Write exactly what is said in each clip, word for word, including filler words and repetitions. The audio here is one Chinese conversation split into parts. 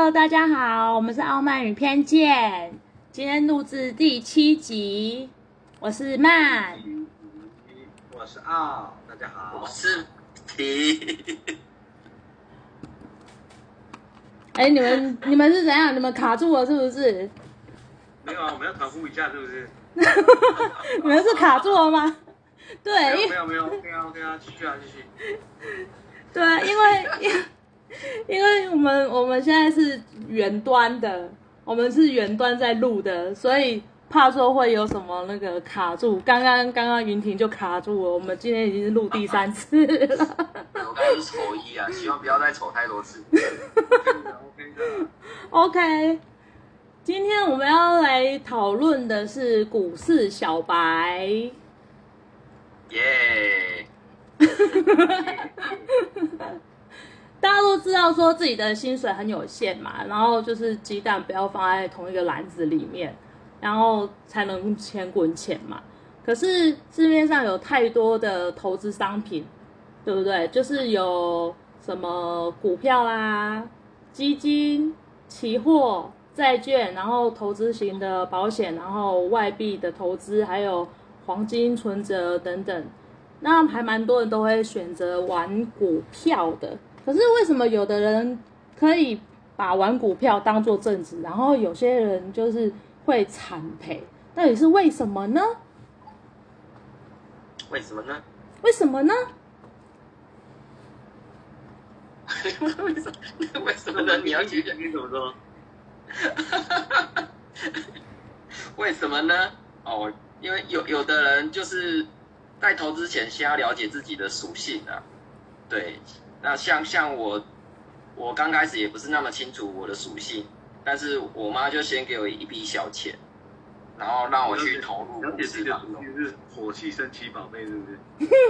Hello， 大家好，我们是傲慢与偏见，今天录制第七集，我是曼， 我是傲，大家好， 我是皮。 哎，你们你们是怎样？你们卡住了是不是？ 没有啊，我们要团呼一下，是不是？ 你们是卡住了吗？对， 没有没有没有，OK 啊 OK 啊，继续啊继续。 对啊，因为因因为我们我们现在是远端的，我们是远端在录的，所以怕说会有什么那个卡住。刚刚刚刚云婷就卡住了，我们今天已经是录第三次了。 我刚刚是丑一啊，希望不要再丑太多次。 OK 的 OK， 今天我们要来讨论的是股市小白。 耶！ 大家都知道说自己的薪水很有限嘛，然后就是鸡蛋不要放在同一个篮子里面，然后才能钱滚钱嘛。可是市面上有太多的投资商品，对不对？就是有什么股票啦、基金、期货、债券，然后投资型的保险，然后外币的投资，还有黄金存折等等。那还蛮多人都会选择玩股票的。可是为什么有的人可以把玩股票当作正职，然后有些人就是会惨赔？到底是为什么呢？ 为什么呢？ 为什么呢？ 为什么？为什么呢？你要举讲你怎么说？ 为什么呢？哦，因为有有的人就是在投资前先要了解自己的属性啊。对，那像像我，我刚开始也不是那么清楚我的属性，但是我妈就先给我一笔小钱，然后让我去投入股市当中。 是火气神奇宝贝，是不是？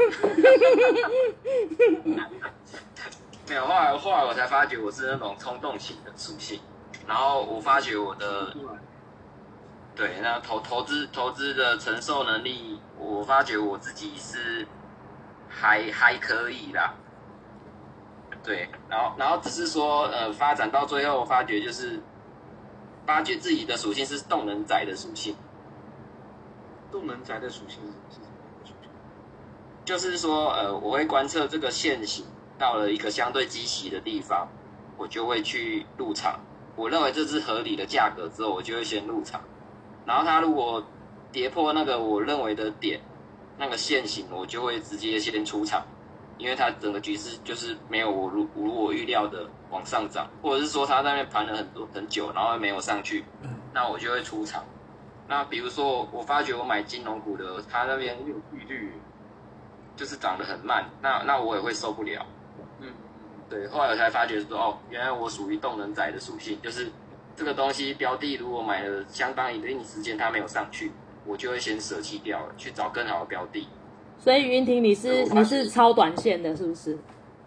没有，后来后来我才发觉我是那种冲动型的属性，然后我发觉我的，对，那投投资投资的承受能力，我发觉我自己是还还可以啦。对，然后然后只是说，呃，发展到最后，发觉就是发觉自己的属性是动能宅的属性。 动能宅的属性是什么属性？ 就是说，呃，我会观测这个线型到了一个相对积极的地方，我就会去入场。我认为这是合理的价格之后，我就会先入场。然后它如果跌破那个我认为的点，那个线型，我就会直接先出场。因为它整个局势就是没有我如如我预料的往上涨，或者是说它在那边盘了很多很久，然后没有上去，那我就会出场。那比如说我发觉我买金融股的，它那边有利率， 就是涨得很慢，那那我也会受不了。 嗯， 对，后来我才发觉说，哦，原来我属于动能仔的属性，就是这个东西标的如果买了相当一定时间它没有上去，我就会先舍弃掉了，去找更好的标的。 所以云婷，你是你是超短线的，是不是？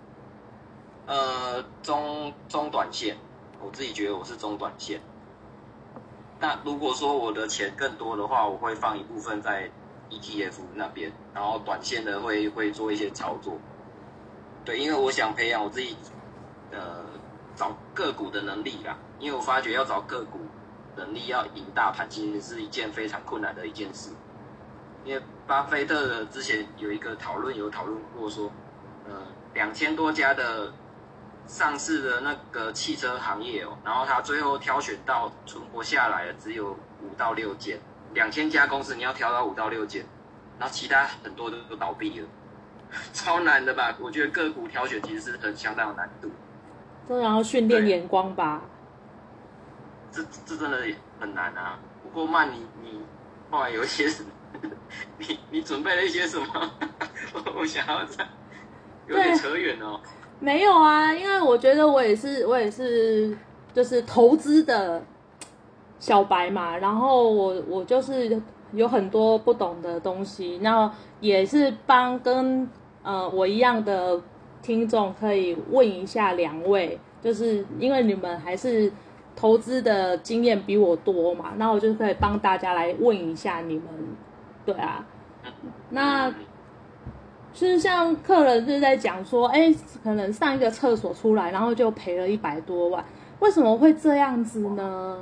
呃，中中短线，我自己觉得我是中短线。那如果说我的钱更多的话，我会放一部分在 E T F 那边，然后短线的会会做一些操作。对，因为我想培养我自己，呃，找个股的能力啦。因为我发觉要找个股能力要赢大盘，其实是一件非常困难的一件事。因为巴菲特之前有一个讨论，有讨论过说，呃，两千多家的上市的那个汽车行业哦，然后他最后挑选到存活下来的只有五到六间，两千家公司你要挑到五到六间，然后其他很多都都倒闭了，超难的吧？我觉得个股挑选其实是很相当有难度， 这然后训练眼光吧。 这这真的很难啊。不过曼你你后来有一些什么？你你准备了一些什么？我想要再有点扯远哦。 没有啊，因为我觉得我也是我也是就是投资的小白嘛，然后我我就是有很多不懂的东西，然后也是帮跟呃我一样的听众可以问一下两位，就是因为你们还是投资的经验比我多嘛，那我就可以帮大家来问一下你们。对啊，那就是像客人就是在讲说，哎，可能上一个厕所出来，然后就赔了一百多万。 为什么会这样子呢？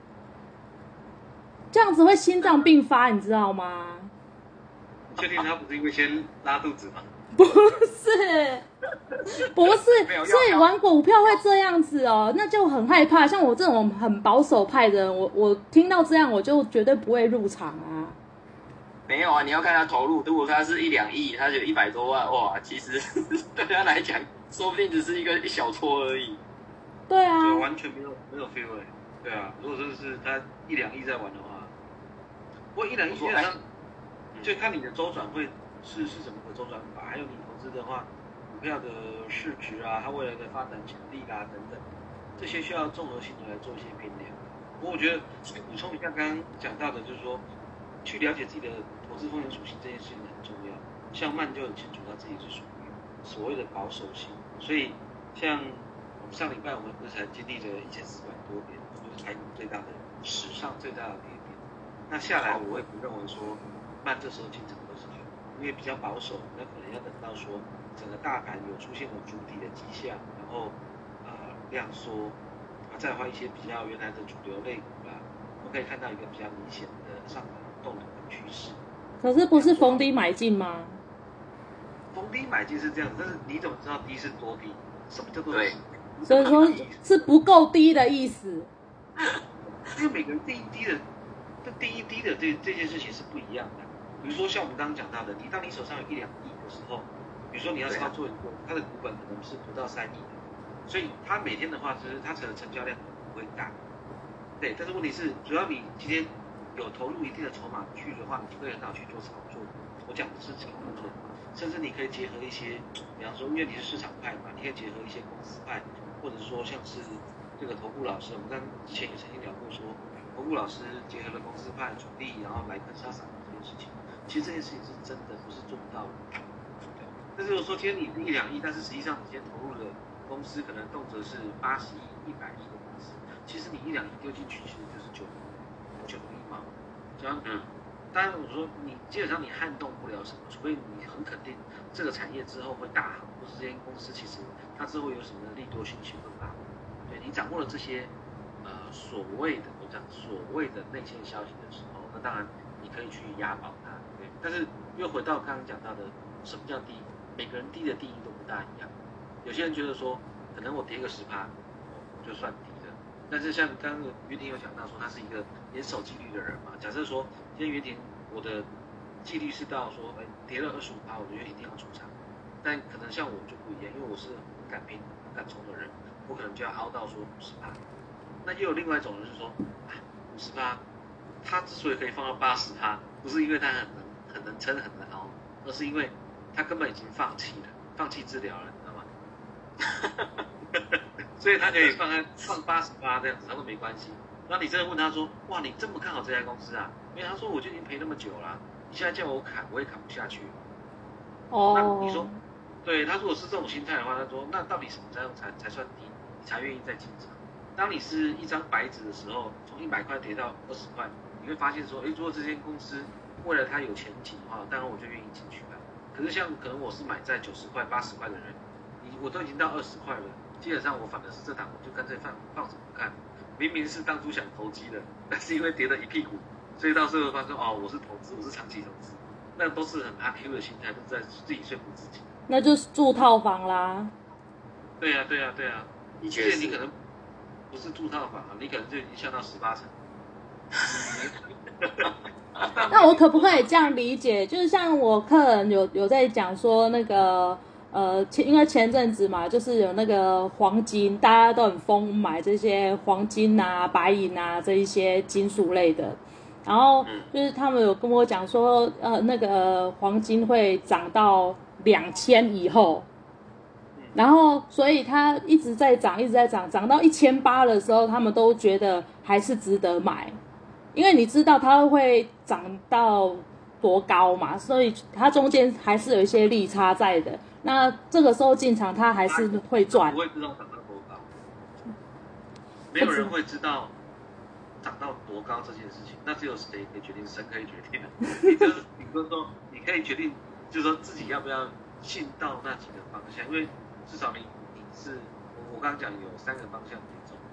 这样子会心脏病发，你知道吗？ 你确定他不是因为先拉肚子吗？ 不是，不是，所以玩股票会这样子哦，那就很害怕。像我这种很保守派的人，我我听到这样，我就绝对不会入场啊。 没有啊，你要看他投入，如果他是一两亿，他就一百多万，哇，其实对他来讲，说不定只是一个一小撮而已。 对啊， 就完全没有没有 feel 哎。对啊，如果真的是他一两亿在玩的话，不过一两亿基本上就看你的周转会是是怎么个周转法，还有你投资的话，股票的市值啊，它未来的发展潜力啊等等，这些需要综合性的来做一些评量。不过我觉得补充一下刚刚讲到的，就是说去了解自己的投资风险属性这件事情很重要。像曼就很清楚他自己是属于所谓的保守型，所以像我们上礼拜我们不是才经历了一千四百多点，就是台股最大的史上最大的跌点。那下来我也不认为说曼这时候进场都是好，因为比较保守，那可能要等到说整个大盘有出现了主底的迹象，然后呃量缩，啊再换一些比较原来的主流类股啦，我们可以看到一个比较明显的上涨动能的趋势。 可是不是逢低买进吗？ 逢低买进是这样，但是你怎么知道低是多低？什么叫做低？ 所以说是不够低的意思。 因为每个人定义低的，这定义低的这这件事情是不一样的。比如说像我们刚刚讲到的，你当你手上有一两亿的时候，比如说你要操作一个，它的股本可能是不到三亿的，所以它每天的话，其实它的成交量可能不会大。对，但是问题是，主要你今天有投入一定的筹码去的话，你就可以很好去做操作。我讲的是这个部分，甚至你可以结合一些，比方说，因为你是市场派嘛，你可以结合一些公司派，或者说像是这个投顾老师，我们刚之前也曾经聊过说，投顾老师结合了公司派主力，然后来跟杀散户这件事情，其实这件事情是真的不是做不到的。对，但是如果说今天你一两亿，但是实际上你今天投入的公司可能动辄是八十亿、一百亿的公司，其实你一两亿丢进去，其实就是九九亿嘛。这样，嗯。当然，我说你基本上你撼动不了什么，除非你很肯定这个产业之后会大好，或是这间公司其实它之后有什么利多讯息会发。对你掌握了这些呃所谓的我讲所谓的内线消息的时候，那当然你可以去押宝它，对。但是又回到刚刚讲到的，什么叫低？每个人低的定义都不大一样。有些人觉得说，可能我跌个十趴，就算低的。但是像刚刚于婷有讲到说，他是一个严守纪律的人嘛。假设说今天于婷我的纪律是到说，哎，跌了二十五趴，我就一定要出场。但可能像我就不一样，因为我是很敢拼、很敢冲的人，我可能就要凹到说五十趴。那又有另外一种人是说，啊，五十趴，他之所以可以放到八十趴，不是因为他很能、很能撑、很能凹，而是因为他根本已经放弃了，放弃治疗了，你知道吗？所以他可以放在放八十趴这样子，他说没关系。然后你真的问他说，哇，你这么看好这家公司啊？因为他说我就已经赔那么久了，你现在叫我砍，我也砍不下去。 哦。 那你说，对他如果是这种心态的话，他说那到底什么才才才算低，你才愿意再进场？当你是一张白纸的时候，从一百块跌到二十块，你会发现说，哎，如果这间公司未来它有前景的话，当然我就愿意进去了。可是像可能我是买在九十块、八十块的人，你我都已经到二十块了，基本上我反而是这档我就干脆放放着不看。明明是当初想投机的，但是因为跌了一屁股，所以到时候发现哦，我是投资，我是长期投资，那都是很阿 Q 的心态，都是在自己说服自己。 那就是住套房啦。 对呀、啊，对呀、啊，对呀、啊。 的确是。 你可能不是住套房，你可能就已经下到十八层。 那我可不可以这样理解？就是像我客人有有在讲说那个。呃，前因为前阵子嘛，就是有那个黄金，大家都很疯买这些黄金啊、白银啊这一些金属类的，然后就是他们有跟我讲说，呃，那个黄金会涨到两千以后，然后所以它一直在涨，一直在涨，涨到一千八的时候，他们都觉得还是值得买，因为你知道它会涨到多高嘛，所以它中间还是有一些利差在的。那这个时候进场，它还是会赚。 不会知道涨到多高，没有人会知道涨到多高这件事情。那只有谁可以决定？神可以决定的。你就是你说说，你可以决定，就是说自己要不要信到那几个方向，因为至少你你是我我刚刚讲有三个方向可以走。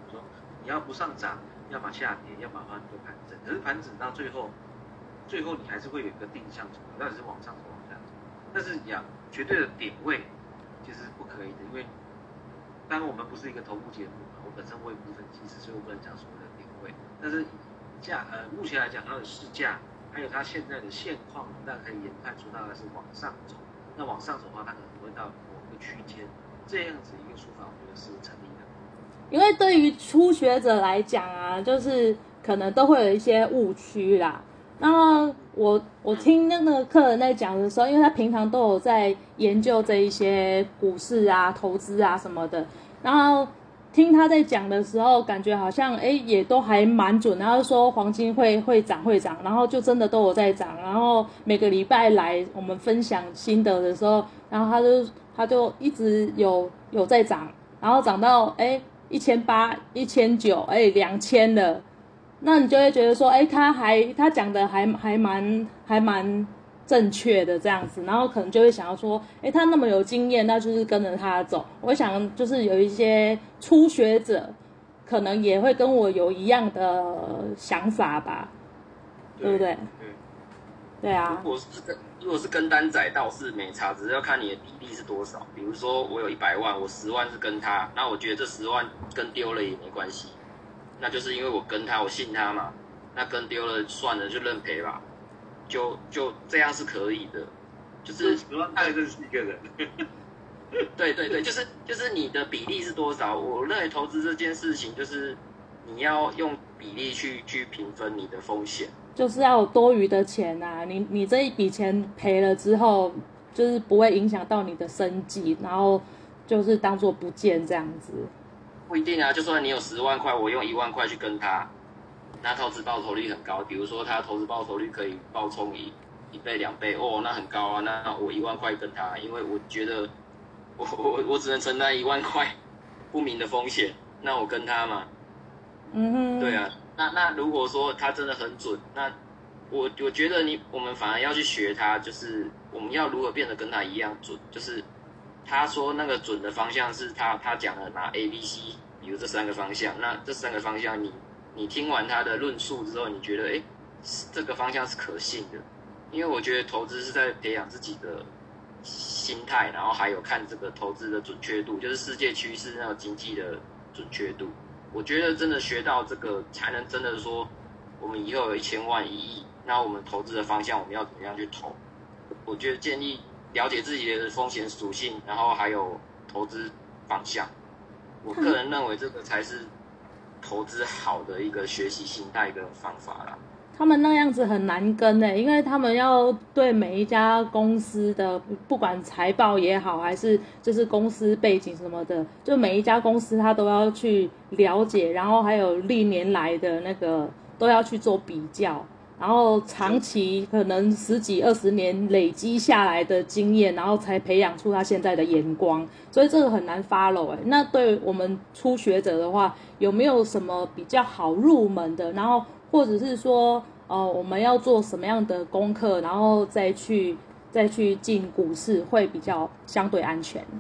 说你要不上涨，要么下跌，要么换做盘整。可是盘整到最后，最后你还是会有一个定向走，到底是往上走往下走。但是讲绝对的点位其实是不可以的，因为当然我们不是一个投顾节目嘛，我本身我也不是分析师，所以我不能讲所谓的点位。但是价呃目前来讲，它的市价还有它现在的现况，大家可以研判出大概是往上走。那往上走的话，它可能会到某个区间，这样子一个说法，我觉得是成立的。 因为对于初学者来讲啊，就是可能都会有一些误区啦。然后我我听那个客人在讲的时候，因为他平常都有在研究这一些股市啊、投资啊什么的，然后听他在讲的时候，感觉好像哎也都还蛮准。然后说黄金会会涨会涨，然后就真的都有在涨。然后每个礼拜来我们分享心得的时候，然后他就他就一直有有在涨，然后涨到哎一千八、一千九、哎两千了。那你就会觉得说，哎，他还他讲的还还蛮还蛮正确的这样子，然后可能就会想要说，哎，他那么有经验，那就是跟着他走。我想就是有一些初学者，可能也会跟我有一样的想法吧，对不对？ 对， 对啊。 如果是跟如果是跟单仔倒是没差，只是要看你的比例是多少。比如说我有一百万，我十万是跟他，那我觉得这十万跟丢了也没关系。那就是因为我跟他，我信他嘛。那跟丢了算了，就认赔吧，就就这样是可以的。就是十万块认识一个人。 对对对，就是就是你的比例是多少？我认为投资这件事情，就是你要用比例去去平分你的风险， 就是要有多余的钱啊！你你这一笔钱赔了之后，就是不会影响到你的生计，然后就是当做不见这样子。 不一定啊，就算你有十万块，我用一万块去跟他，那投资报酬率很高。比如说他投资报酬率可以暴冲一一倍两倍，哦，那很高啊。那我一万块跟他，因为我觉得我我我只能承担一万块不明的风险，那我跟他嘛。 嗯哼。 对啊，那那如果说他真的很准，那我我觉得你我们反而要去学他，就是我们要如何变得跟他一样准，就是。他说那个准的方向是他他讲的拿 A、B、C， 比如这三个方向，那这三个方向你你听完他的论述之后，你觉得哎这个方向是可信的，因为我觉得投资是在培养自己的心态，然后还有看这个投资的准确度，就是世界趋势那种经济的准确度。我觉得真的学到这个，才能真的说我们以后有一千万一亿，那我们投资的方向我们要怎么样去投？我觉得建议。了解自己的风险属性，然后还有投资方向，我个人认为这个才是投资好的一个学习心态跟方法啦。 他们那样子很难跟欸，因为他们要对每一家公司的不管财报也好，还是就是公司背景什么的，就每一家公司他都要去了解，然后还有历年来的那个都要去做比较。然后长期可能十几二十年累积下来的经验，然后才培养出他现在的眼光，所以这个很难 follow 哎。那对我们初学者的话，有没有什么比较好入门的？然后或者是说，呃，我们要做什么样的功课，然后再去再去进股市会比较相对安全？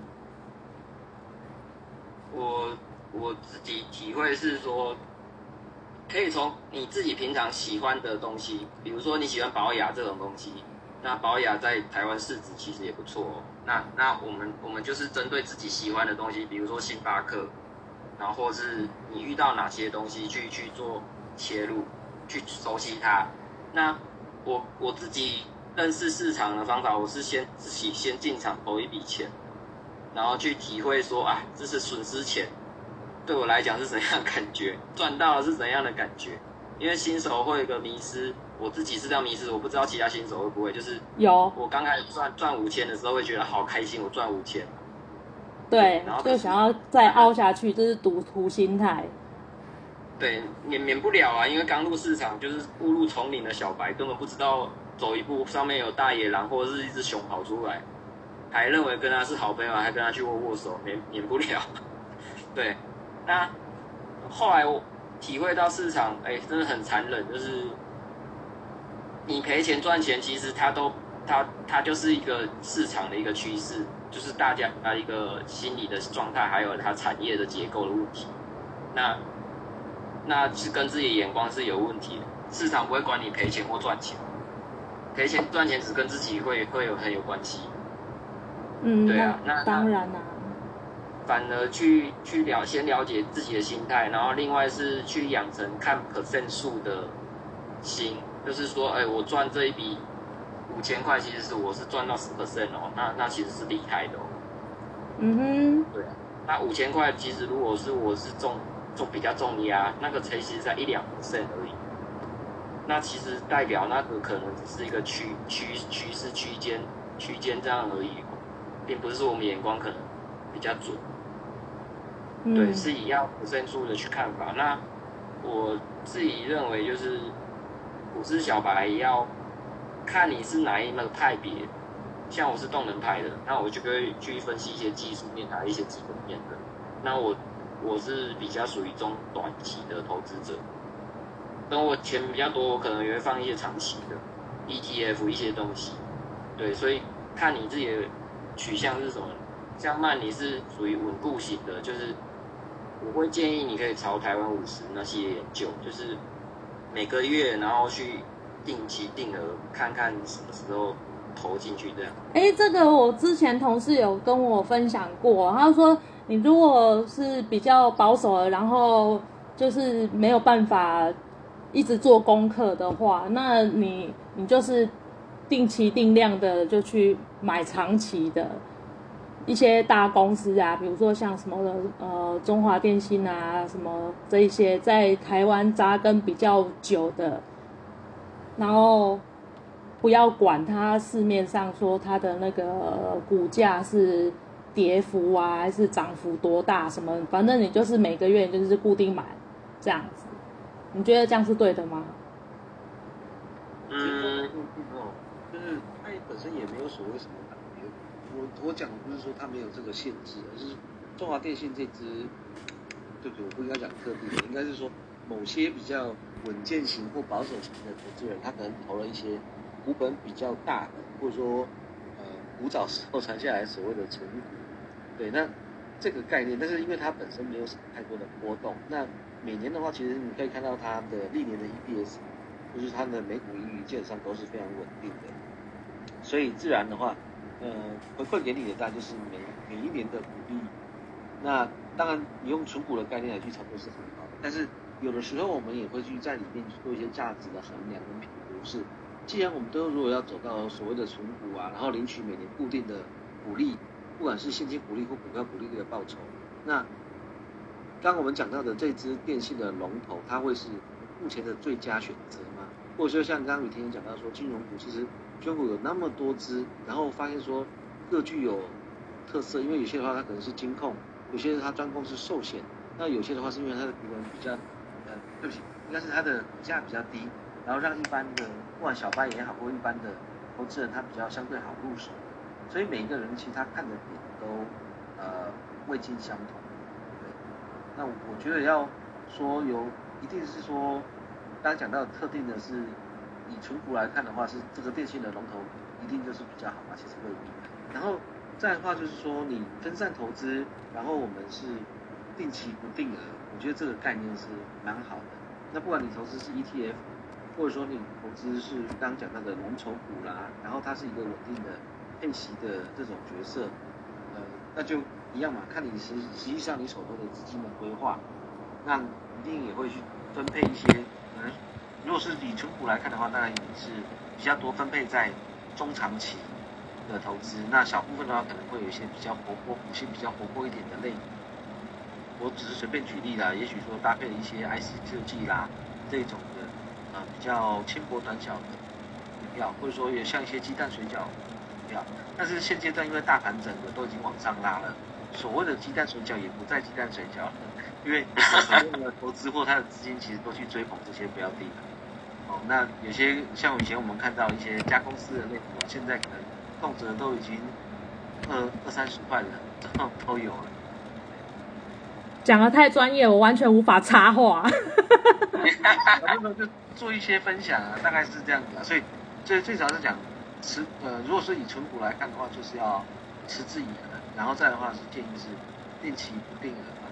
我我自己体会是说。可以从你自己平常喜欢的东西，比如说你喜欢宝雅这种东西，那宝雅在台湾市值其实也不错哦。那那我们我们就是针对自己喜欢的东西，比如说星巴克，然后或是你遇到哪些东西去去做切入，去熟悉它。那我我自己认识市场的方法，我是先自己先进场投一笔钱，然后去体会说啊，这是损失钱。对我来讲是怎样的感觉，赚到了是怎样的感觉？因为新手会有一个迷失，我自己是这样迷失，我不知道其他新手会不会，就是有我刚开始赚赚五千的时候会觉得好开心，我赚五千， 对，然后就想要再凹下去，这是赌徒心态。 对，免免不了啊，因为刚入市场就是误入丛林的小白，根本不知道走一步上面有大野狼或者是一只熊跑出来，还认为跟他是好朋友，还跟他去握握手，免免不了。对。那后来我体会到市场，哎，真的很残忍，就是你赔钱赚钱，其实它都它它就是一个市场的一个趋势，就是大家一个心理的状态，还有它产业的结构的问题。那那是跟自己的眼光是有问题的。市场不会管你赔钱或赚钱，赔钱赚钱只跟自己会会有很有关系。 嗯， 对啊，那当然啦、啊。 反而去去了先了解自己的心态，然后另外是去养成看 percent 数的心，就是说，哎，我赚这一笔五千块，其实是我是赚到十 percent 哦，那那其实是厉害的哦。 嗯哼。 对，那五千块其实如果是我是重重比较重压，那个其实才一两 percent 而已，那其实代表那个可能只是一个趋趋趋势区间区间这样而已，并不是说我们眼光可能比较准。对，是以要percent数的去看法。那我自己认为就是股市小白要看你是哪一个派别，像我是动能派的，那我就会去分析一些技术面还有一些基本面的。那我我是比较属于中短期的投资者，等我钱比较多，我可能也会放一些长期的 E T F 一些东西。对，所以看你自己的取向是什么。像曼你是属于稳固型的，就是我会建议你可以朝台湾五十那些研究，就是每个月然后去定期定额看看什么时候投进去这样。 哎，这个我之前同事有跟我分享过，他说你如果是比较保守的，然后就是没有办法一直做功课的话，那你你就是定期定量的就去买长期的一些大公司啊，比如说像什么的呃中华电信啊，什么这一些在台湾扎根比较久的，然后不要管它市面上说它的那个股价是跌幅啊还是涨幅多大什么，反正你就是每个月就是固定买这样子。你觉得这样是对的吗？ 嗯，就是它本身也没有所谓什么。我我讲的不是说它没有这个限制，而是中华电信这支，对不对？我不应该讲特定的，应该是说某些比较稳健型或保守型的投资人，他可能投了一些股本比较大的，或者说呃古早时候传下来所谓的存股，对，那这个概念，但是因为它本身没有什么太多的波动，那每年的话，其实你可以看到它的历年的 E P S， 就是它的每股盈余基本上都是非常稳定的，所以自然的话。呃，回馈给你的大概就是每每一年的股利，那当然你用存股的概念来去操作是很好的，但是有的时候我们也会去在里面做一些价值的衡量跟评估，是既然我们都如果要走到所谓的存股啊，然后领取每年固定的股利，不管是现金股利或股票股利的报酬，那刚刚我们讲到的这支电信的龙头，它会是目前的最佳选择吗？或者说像刚刚雨天讲到说金融股其实金融股有那么多支，然后发现说各具有特色，因为有些的话它可能是金控，有些它专攻是寿险，那有些的话是因为它的股本比较，呃，对不起，应该是它的股价比较低，然后让一般的不管小白也好或一般的投资人他比较相对好入手，所以每一个人其实他看的点都呃未尽相同，对，那我觉得要说有一定是说。刚刚讲到特定的是以存股来看的话，是这个电信的龙头一定就是比较好嘛，其实未必。然后再的话就是说你分散投资，然后我们是定期不定额，我觉得这个概念是蛮好的。那不管你投资是 E T F， 或者说你投资是刚刚讲到的龙头股啦，然后它是一个稳定的配息的这种角色，呃，那就一样嘛，看你实实际上你手头的资金的规划，那一定也会去分配一些。如果是以存股来看的话，当然也是比较多分配在中长期的投资，那小部分的话可能会有一些比较活泼、股性比较活泼一点的类股。我只是随便举例啦，也许说搭配了一些 I C 设计啦这种的，呃比较轻薄短小的股票，或者说也像一些鸡蛋水饺股票。但是现阶段因为大盘整个都已经往上拉了，所谓的鸡蛋水饺也不再鸡蛋水饺了。因为很多的投资或他的资金其实都去追捧这些标的了，哦，那有些像以前我们看到一些加公司的类股，现在可能动辄都已经二二三十块了，都都有了。 讲得太专业，我完全无法插话。 那就做一些分享啊，大概是这样子啊。所以最最早是讲持呃，如果是以存股来看的话，就是要持之以恒，然后再的话是建议是定期不定额。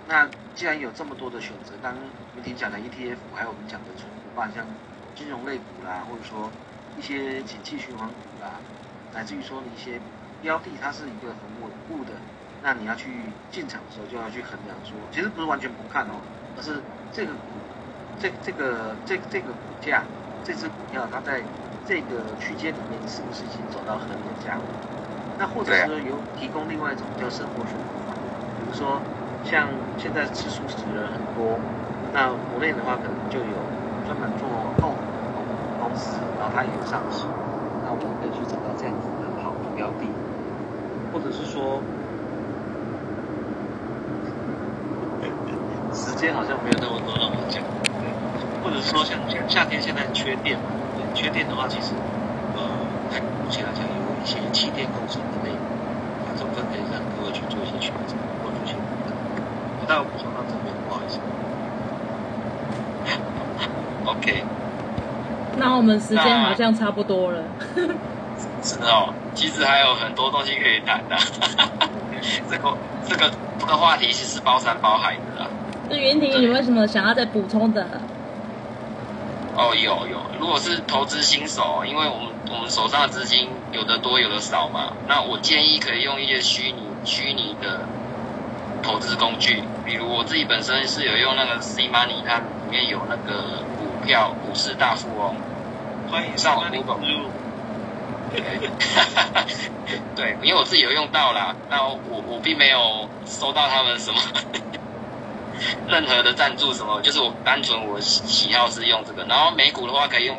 那既然有这么多的选择，当云婷讲的 E T F， 还有我们讲的存股吧，像金融类股啦，或者说一些景气循环股啦，乃至于说你一些标的它是一个很稳固的，那你要去进场的时候就要去衡量说，其实不是完全不看哦，而是这个股这这个这这个股价，这只股票它在这个区间里面是不是已经走到合理的价位？那或者是说有提供另外一种叫生活选股法，比如说像现在吃素食的人很多，那国内的话可能就有专门做豆腐的公司，然后它也有上市，那我们可以去找到这样子的好的标的，或者是说时间好像没有那么多让我讲，对，或者是说像夏天现在缺电嘛，对，缺电的话其实呃目前来讲有一些气电工程的类股，那这部分可以让各位去做一些选择或做一些判断。我待会补充到这边，不好意思。OK。 那我们时间好像差不多了。 是哦，其实还有很多东西可以谈的。这个这个这个话题其实包山包海的啦。 那云婷，你为什么想要再补充的？ 哦，有有，如果是投资新手，因为我们我们手上的资金有的多有的少嘛，那我建议可以用一些虚拟虚拟的投资工具，比如我自己本身是有用那个 C Money， 它里面有那个股票股市大富翁， 欢迎上网 Google。对，因为我自己有用到啦，那我我并没有收到他们什么任何的赞助什么，就是我单纯我喜好是用这个。然后美股的话可以用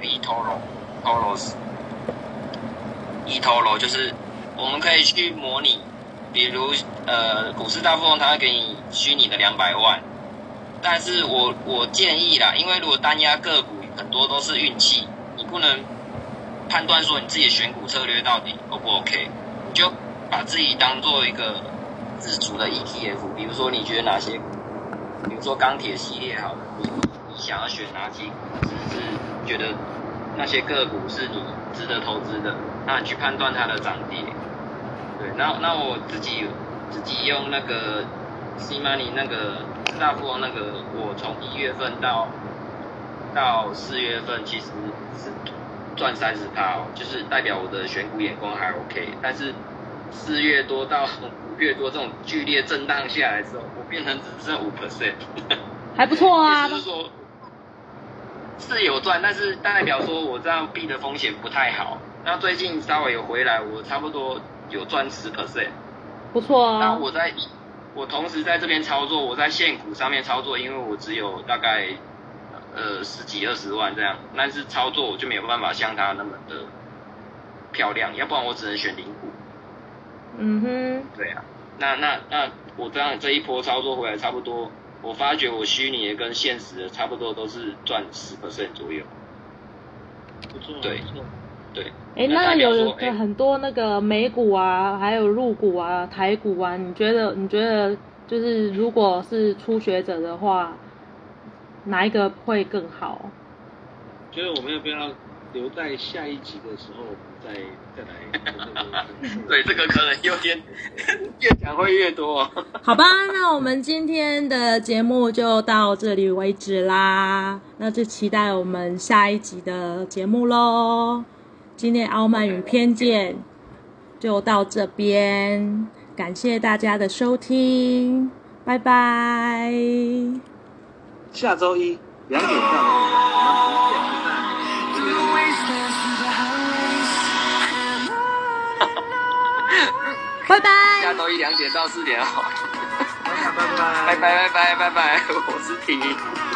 eToro，eToro 就是我们可以去模拟，比如呃股市大富翁它会给你虚拟的两百万，但是我我建议啦，因为如果单押个股很多都是运气，你不能判断说你自己的选股策略到底 O 不 OK， 你就把自己当做一个自主的 E T F， 比如说你觉得哪些股，比如说钢铁系列好了，你你想要选哪几股，是是觉得那些个股是你值得投资的，那你去判断它的涨跌。对，那那我自己自己用那个 C Money 那个大富翁那个，我从一月份到到四月份其实是赚三十趴哦，就是代表我的选股眼光还 OK， 但是四月多到五月多这种剧烈震荡下来之后，我变成只剩 百分之五， 还不错啊。 就是说是有赚，但是代表说我这样避的风险不太好。那最近稍微有回来，我差不多有赚 百分之十， 不错啊。 那我在我同时在这边操作，我在现股上面操作，因为我只有大概呃十几二十万这样，但是操作我就没有办法像他那么的漂亮，要不然我只能选零股。 嗯哼， 对啊，那那那我这样这一波操作回来，差不多，我发觉我虚拟的跟现实的差不多都是赚 百分之十 左右。 不错， 对， 不错。 对。 哎，那有很多那个美股啊，还有陆股啊、台股啊，你觉得你觉得就是如果是初学者的话，哪一个会更好？ 觉得我们要不要留在下一集的时候，我们再再来？ 对，这个可能有点越讲会越多。 好吧，那我们今天的节目就到这里为止啦，那就期待我们下一集的节目咯。今天傲慢与偏见就到这边，感谢大家的收听，拜拜。 下周一两点到两点， 拜拜。 下周一两点到四点哦。 拜拜拜拜拜拜拜拜拜拜，我是婷。